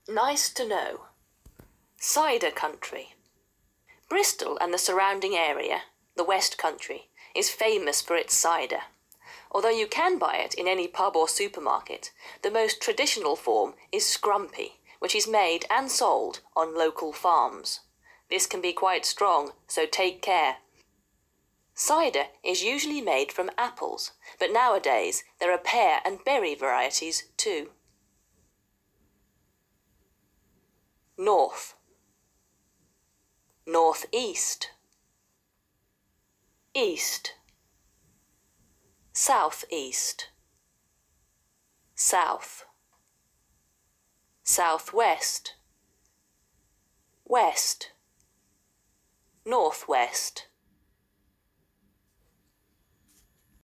Nice to know. Cider country. Bristol and the surrounding area, the West Country, is famous for its cider. Although you can buy it in any pub or supermarket, the most traditional form is scrumpy, which is made and sold on local farms. This can be quite strong, so take care. Cider is usually made from apples, but nowadays there are pear and berry varieties too. North. Northeast. East. Southeast. South. Southwest. West. Northwest.